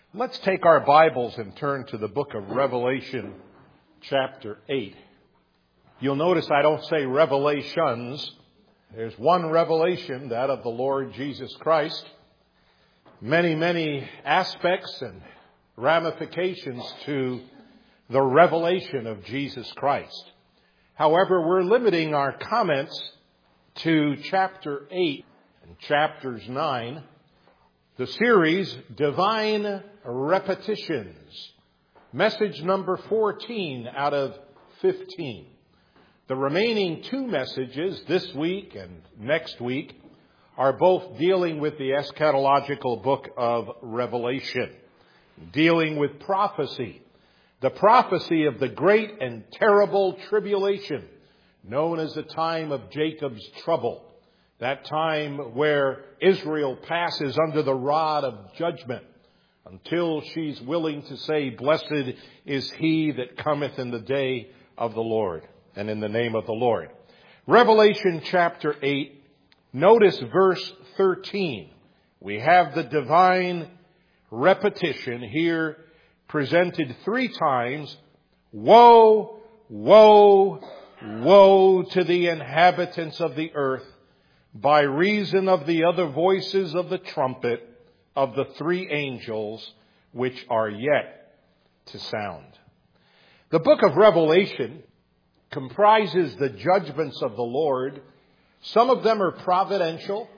Let's take our Bibles and turn to the book of Revelation, chapter 8. You'll notice I don't say revelations. There's one revelation, that of the Lord Jesus Christ. Many aspects and ramifications to the revelation of Jesus Christ. However, we're limiting our comments to chapter 8 and chapters 9. The series, Divine Repetitions. Message number 14 out of 15. The remaining two messages this week and next week are both dealing with the eschatological book of Revelation, dealing with prophecy, the prophecy of the great and terrible tribulation, known as the time of Jacob's trouble, that time where Israel passes under the rod of judgment until she's willing to say, "Blessed is he that cometh in the day of the Lord," and in the name of the Lord. Revelation chapter 8, notice verse 13. We have the divine repetition here presented three times. Woe, woe, woe to the inhabitants of the earth, by reason of the other voices of the trumpet of the three angels which are yet to sound. The book of Revelation comprises the judgments of the Lord. Some of them are providential,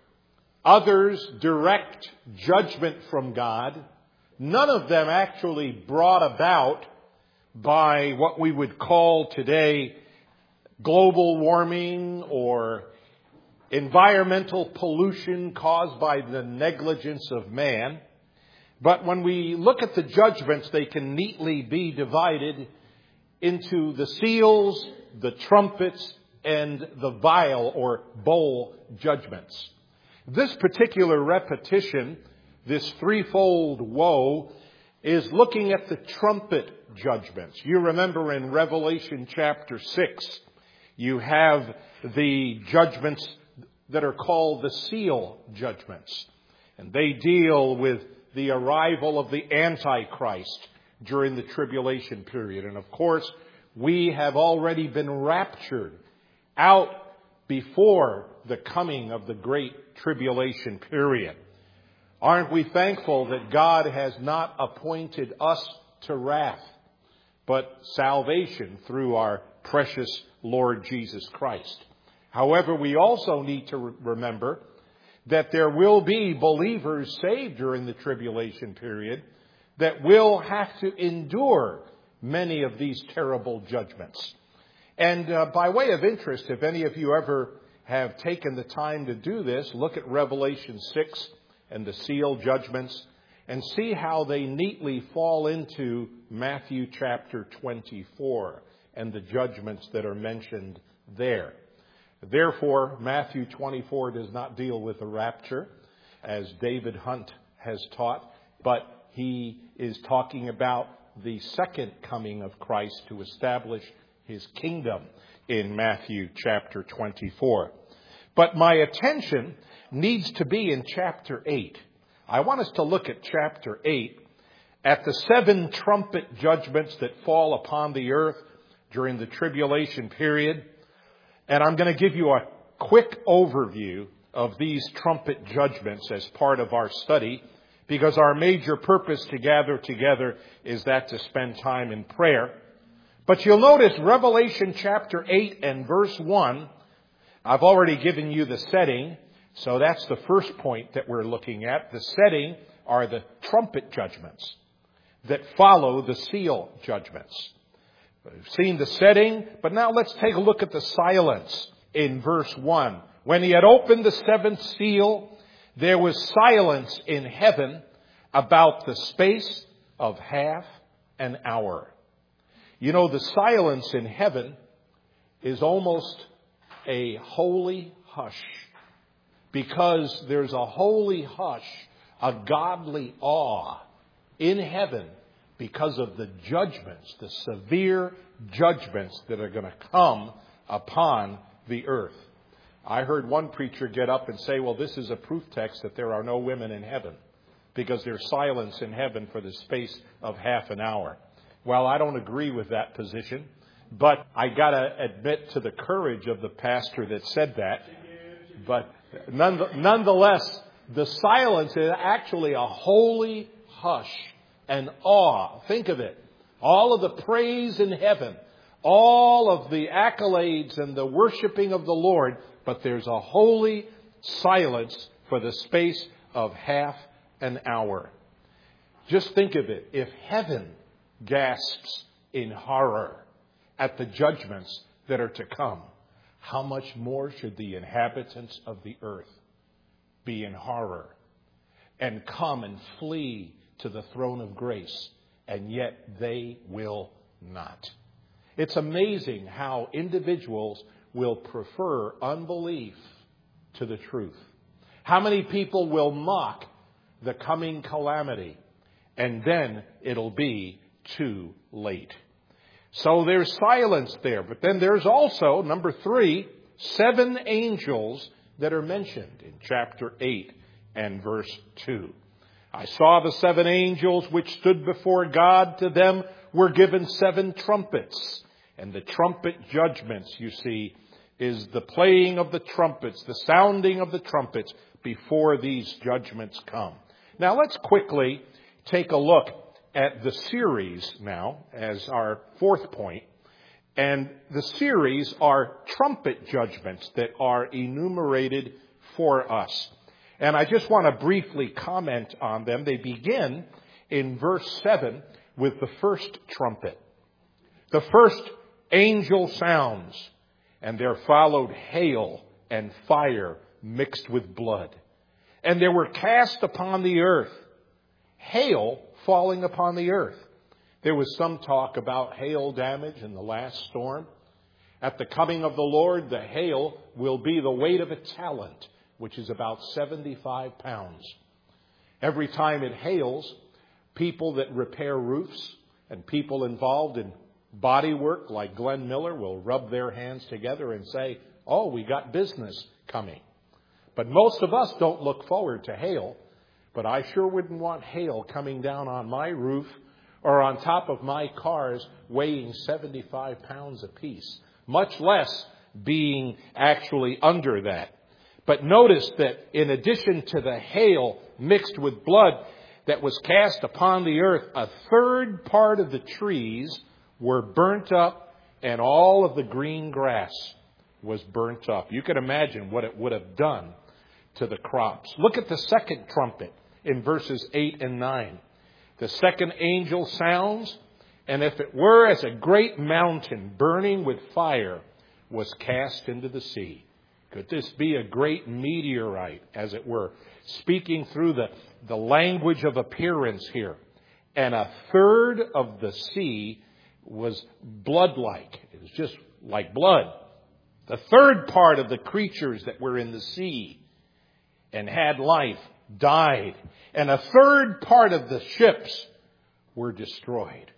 others direct judgment from God. None of them actually brought about by what we would call today global warming or environmental pollution caused by the negligence of man. But when we look at the judgments, they can neatly be divided into the seals, the trumpets, and the vial or bowl judgments. This particular repetition, this threefold woe, is looking at the trumpet judgments. You remember in Revelation chapter 6, you have the judgments that are called the seal judgments. And they deal with the arrival of the Antichrist during the tribulation period. And of course, we have already been raptured out before the coming of the great tribulation period. Aren't we thankful that God has not appointed us to wrath, but salvation through our precious Lord Jesus Christ? However, we also need to remember that there will be believers saved during the tribulation period that will have to endure many of these terrible judgments. And by way of interest, if any of you ever have taken the time to do this, look at Revelation 6 and the seal judgments and see how they neatly fall into Matthew chapter 24 and the judgments that are mentioned there. Therefore, Matthew 24 does not deal with the rapture, as David Hunt has taught, but he is talking about the second coming of Christ to establish his kingdom in Matthew chapter 24. But my attention needs to be in chapter 8. I want us to look at chapter 8, at the seven trumpet judgments that fall upon the earth during the tribulation period. And I'm going to give you a quick overview of these trumpet judgments as part of our study, because our major purpose to gather together is that to spend time in prayer. But you'll notice Revelation chapter 8 and verse 1, I've already given you the setting, so that's the first point that we're looking at. The setting are the trumpet judgments that follow the seal judgments. We've seen the setting, but now let's take a look at the silence in verse 1. When he had opened the seventh seal, there was silence in heaven about the space of half an hour. You know, the silence in heaven is almost a holy hush, because there's a holy hush, a godly awe in heaven because of the judgments, the severe judgments that are going to come upon the earth. I heard one preacher get up and say, well, this is a proof text that there are no women in heaven. because there's silence in heaven for the space of half an hour. Well, I don't agree with that position, but I got to admit to the courage of the pastor that said that. But nonetheless, the silence is actually a holy hush and awe. Think of it. All of the praise in heaven, all of the accolades and the worshiping of the Lord, but there's a holy silence for the space of half an hour. Just think of it. If heaven gasps in horror at the judgments that are to come, how much more should the inhabitants of the earth be in horror and come and flee to the throne of grace, and yet they will not. It's amazing how individuals will prefer unbelief to the truth. How many people will mock the coming calamity, and then it'll be too late. So there's silence there. But then there's also, number 3, 7 angels that are mentioned in chapter 8 and verse 2. I saw the 7 angels which stood before God. To them were given 7 trumpets. And the trumpet judgments, you see, is the playing of the trumpets, the sounding of the trumpets before these judgments come. Now let's quickly take a look at the series now as our 4th point. And the series are trumpet judgments that are enumerated for us. And I just want to briefly comment on them. They begin in verse 7 with the first trumpet. The first angel sounds, and there followed hail and fire mixed with blood. And there were cast upon the earth, hail falling upon the earth. There was some talk about hail damage in the last storm. At the coming of the Lord, the hail will be the weight of a talent, which is about 75 pounds. Every time it hails, people that repair roofs and people involved in body work like Glenn Miller will rub their hands together and say, oh, we got business coming. But most of us don't look forward to hail. But I sure wouldn't want hail coming down on my roof or on top of my cars weighing 75 pounds apiece, much less being actually under that. But notice that in addition to the hail mixed with blood that was cast upon the earth, a third part of the trees were burnt up, and all of the green grass was burnt up. You can imagine what it would have done to the crops. Look at the second trumpet in verses 8 and 9. The second angel sounds, and if it were as a great mountain burning with fire was cast into the sea. Could this be a great meteorite, as it were, speaking through the language of appearance here? And a third of the sea was blood-like. It was just like blood. The third part of the creatures that were in the sea and had life died. And a third part of the ships were destroyed.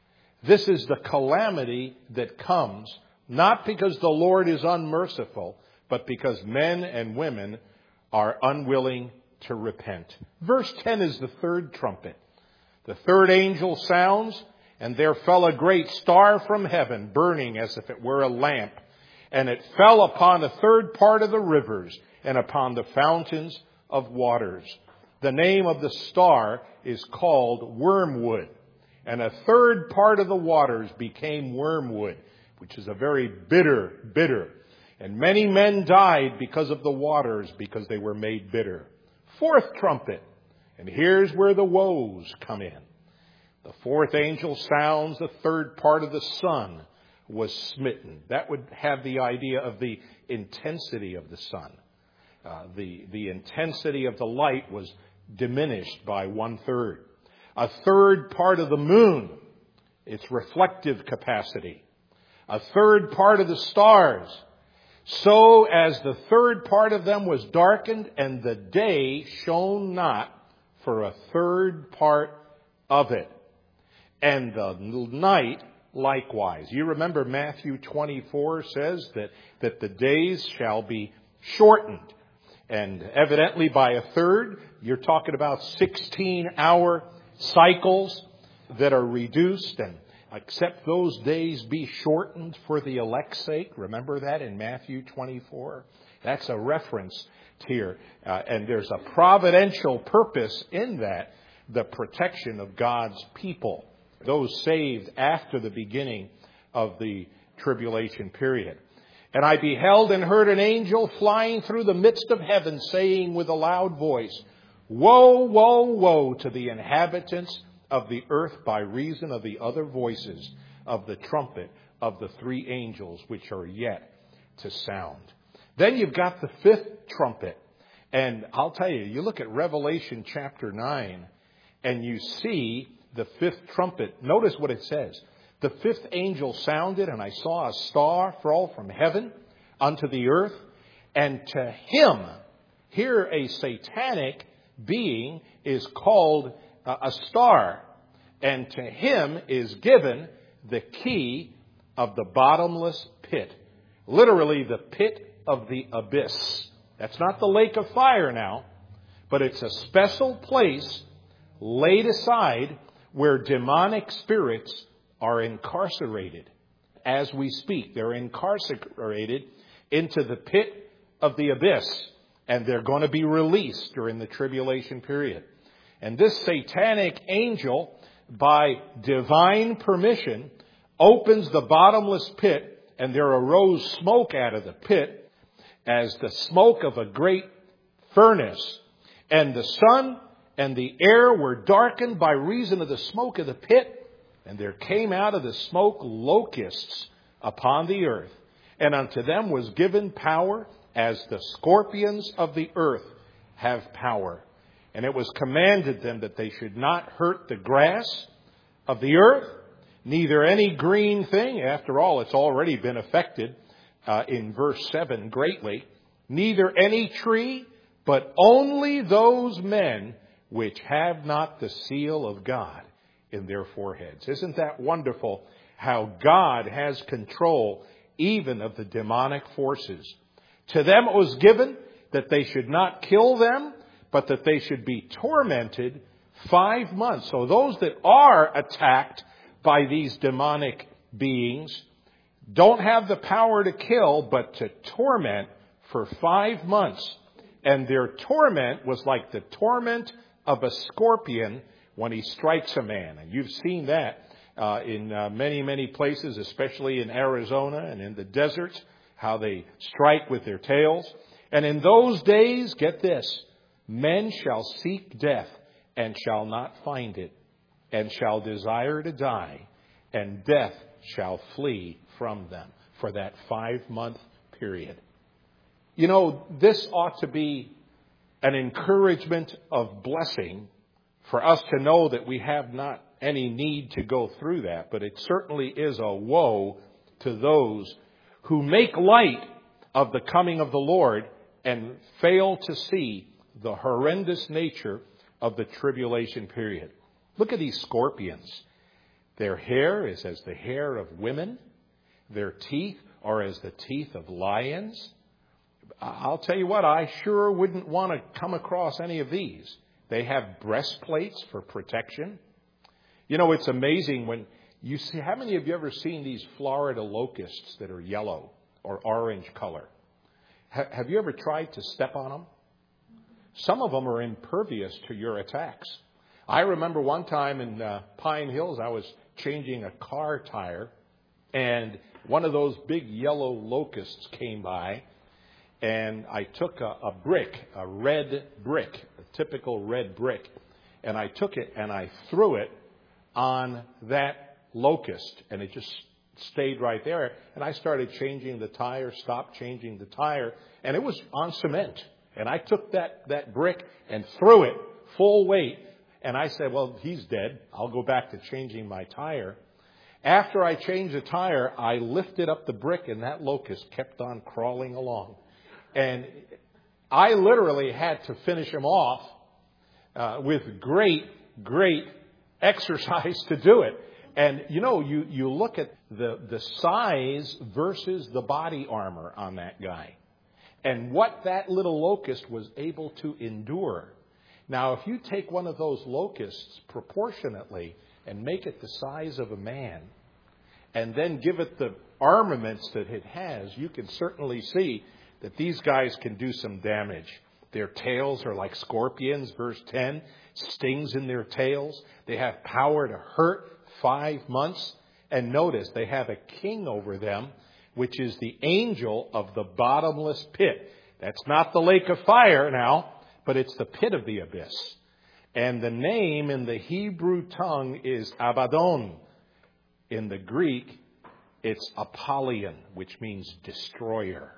This is the calamity that comes, not because the Lord is unmerciful, but because men and women are unwilling to repent. Verse 10 is the third trumpet. The third angel sounds, and there fell a great star from heaven, burning as if it were a lamp. And it fell upon a third part of the rivers and upon the fountains of waters. The name of the star is called Wormwood. And a third part of the waters became wormwood, which is a very bitter. And many men died because of the waters, because they were made bitter. Fourth trumpet. And here's where the woes come in. The fourth angel sounds, the third part of the sun was smitten. That would have the idea of the intensity of the sun. The intensity of the light was diminished by 1/3. A third part of the moon, its reflective capacity. A third part of the stars, so as the third part of them was darkened, and the day shone not for a third part of it. And the night likewise. You remember Matthew 24 says that the days shall be shortened. And evidently by a third, you're talking about 16-hour cycles that are reduced, and except those days be shortened for the elect's sake. Remember that in Matthew 24? That's a reference here. And there's a providential purpose in that, the protection of God's people, those saved after the beginning of the tribulation period. And I beheld and heard an angel flying through the midst of heaven, saying with a loud voice, Woe, woe, woe to the inhabitants of the earth by reason of the other voices of the trumpet of the three angels which are yet to sound. Then you've got the fifth trumpet. And I'll tell you, you look at Revelation chapter 9 and you see the fifth trumpet. Notice what it says. The fifth angel sounded, and I saw a star fall from heaven unto the earth. And to him, here a satanic being is called a star. And to him is given the key of the bottomless pit. Literally the pit of the abyss. That's not the lake of fire now, but it's a special place laid aside where demonic spirits are incarcerated. As we speak, they're incarcerated into the pit of the abyss, and they're going to be released during the tribulation period. And this satanic angel, by divine permission, opens the bottomless pit, and there arose smoke out of the pit as the smoke of a great furnace. And the sun and the air were darkened by reason of the smoke of the pit. And there came out of the smoke locusts upon the earth. And unto them was given power, as the scorpions of the earth have power. And it was commanded them that they should not hurt the grass of the earth, neither any green thing. After all, it's already been affected in verse 7 greatly. Neither any tree, but only those men which have not the seal of God in their foreheads. Isn't that wonderful how God has control even of the demonic forces? To them it was given that they should not kill them, but that they should be tormented 5 months. So those that are attacked by these demonic beings don't have the power to kill, but to torment for 5 months. And their torment was like the torment of a scorpion when he strikes a man. And you've seen that in many, many places, especially in Arizona and in the deserts, how they strike with their tails. And in those days, get this, men shall seek death and shall not find it, and shall desire to die, and death shall flee from them for that 5-month period. You know, this ought to be an encouragement of blessing for us to know that we have not any need to go through that. But it certainly is a woe to those who make light of the coming of the Lord and fail to see the horrendous nature of the tribulation period. Look at these scorpions. Their hair is as the hair of women. Their teeth are as the teeth of lions. I'll tell you what, I sure wouldn't want to come across any of these. They have breastplates for protection. You know, it's amazing when you see, how many of you ever seen these Florida locusts that are yellow or orange color? Have you ever tried to step on them? Some of them are impervious to your attacks. I remember one time in Pine Hills, I was changing a car tire, and one of those big yellow locusts came by, and I took a brick, a red brick, a typical red brick, and I took it and I threw it on that locust, and it just stayed right there. And I started changing the tire, stopped changing the tire, and it was on cement. And I took that brick and threw it full weight. And I said, well, he's dead. I'll go back to changing my tire. After I changed the tire, I lifted up the brick, and that locust kept on crawling along. And I literally had to finish him off with great exercise to do it. And, you know, you look at the size versus the body armor on that guy. and what that little locust was able to endure. Now, if you take one of those locusts proportionately and make it the size of a man, and then give it the armaments that it has, you can certainly see that these guys can do some damage. Their tails are like scorpions, verse 10, stings in their tails. They have power to hurt 5 months. And notice, they have a king over them, which is the angel of the bottomless pit. That's not the lake of fire now, but it's the pit of the abyss. And the name in the Hebrew tongue is Abaddon. In the Greek, it's Apollyon, which means destroyer.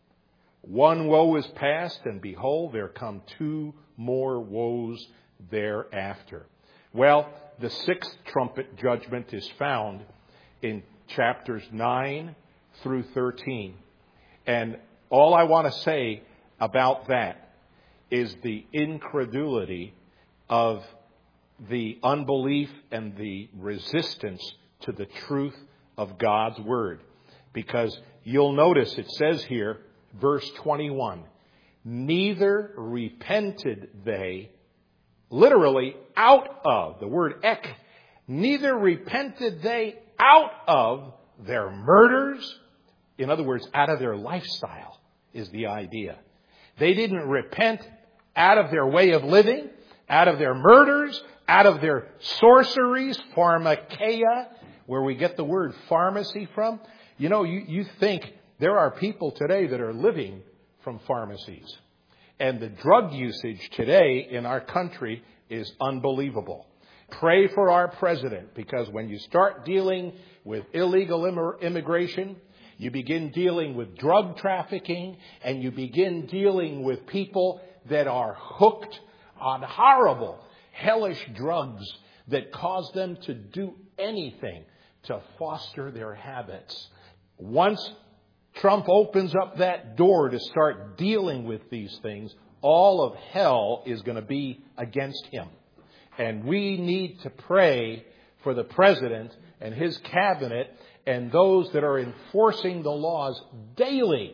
One woe is past, and behold, there come 2 more woes thereafter. Well, the 6th trumpet judgment is found in chapters 9 through 13. And all I want to say about that is the incredulity of the unbelief and the resistance to the truth of God's Word. Because you'll notice it says here, verse 21, neither repented they, literally out of, the word ek, neither repented they out of their murders. In other words, out of their lifestyle is the idea. They didn't repent out of their way of living, out of their murders, out of their sorceries, pharmakeia, where we get the word pharmacy from. You know, you think there are people today that are living from pharmacies. And the drug usage today in our country is unbelievable. Pray for our president, because when you start dealing with illegal immigration, you begin dealing with drug trafficking, and you begin dealing with people that are hooked on horrible, hellish drugs that cause them to do anything to foster their habits. Once Trump opens up that door to start dealing with these things, all of hell is going to be against him. And we need to pray for the president and his cabinet and those that are enforcing the laws daily,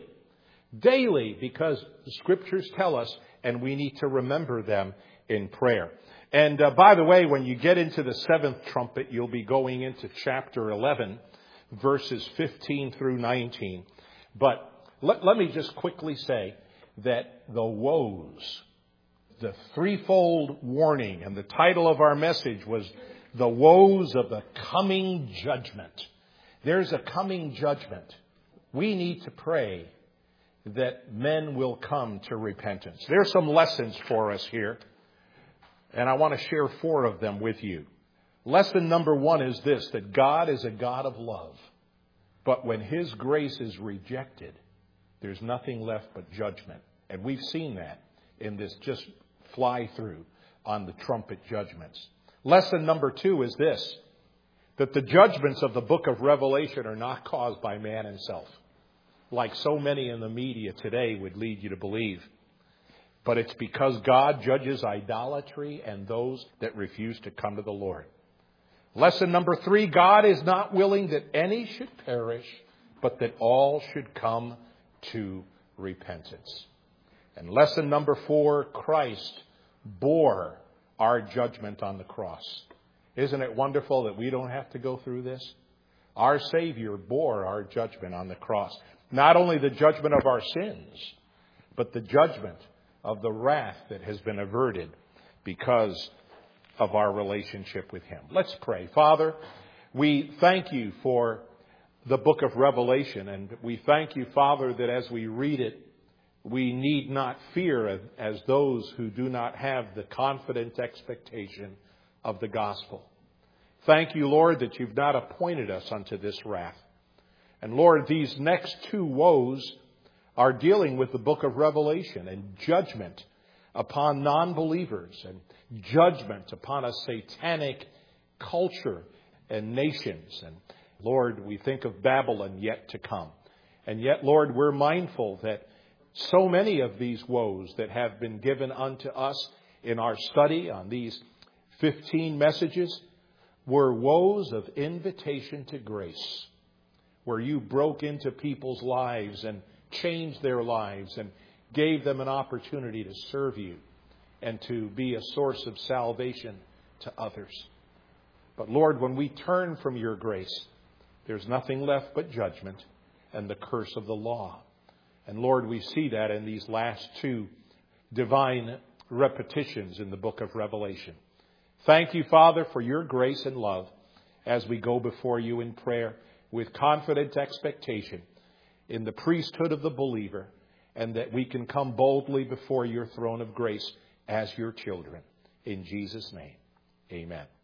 because the scriptures tell us, and we need to remember them in prayer. And by the way, when you get into the 7th trumpet, you'll be going into chapter 11, verses 15 through 19. But let me just quickly say that the woes, the threefold warning, and the title of our message was the woes of the coming judgment. There's a coming judgment. We need to pray that men will come to repentance. There's some lessons for us here, and I want to share 4 of them with you. Lesson number 1 is this, that God is a God of love. But when His grace is rejected, there's nothing left but judgment. And we've seen that in this just fly through on the trumpet judgments. Lesson number 2 is this, that the judgments of the book of Revelation are not caused by man himself, like so many in the media today would lead you to believe. But it's because God judges idolatry and those that refuse to come to the Lord. Lesson number 3, God is not willing that any should perish, but that all should come to repentance. And lesson number 4, Christ bore our judgment on the cross. Isn't it wonderful that we don't have to go through this? Our Savior bore our judgment on the cross. Not only the judgment of our sins, but the judgment of the wrath that has been averted because of our relationship with Him. Let's pray. Father, we thank You for the book of Revelation, and we thank You, Father, that as we read it, we need not fear as those who do not have the confident expectation of the gospel. Thank You, Lord, that You've not appointed us unto this wrath. And Lord, these next 2 woes are dealing with the book of Revelation and judgment upon non-believers and judgment upon a satanic culture and nations. And Lord, we think of Babylon yet to come. And yet, Lord, we're mindful that so many of these woes that have been given unto us in our study on these 15 messages were woes of invitation to grace, where You broke into people's lives and changed their lives and gave them an opportunity to serve you and to be a source of salvation to others. But Lord, when we turn from your grace, there's nothing left but judgment and the curse of the law. And Lord, we see that in these last two divine repetitions in the book of Revelation. Thank you, Father, for your grace and love as we go before you in prayer with confident expectation in the priesthood of the believer, and that we can come boldly before your throne of grace as your children. In Jesus' name, amen.